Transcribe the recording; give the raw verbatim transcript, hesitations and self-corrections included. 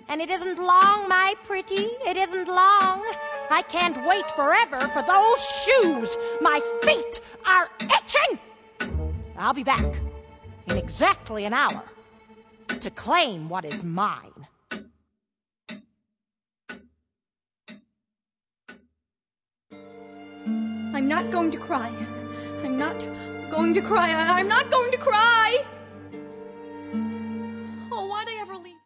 And it isn't long, my pretty, it isn't long. I can't wait forever for those shoes. My feet are itching. I'll be back in exactly an hour to claim what is mine. I'm not going to cry. I'm not going to cry. I'm not going to cry.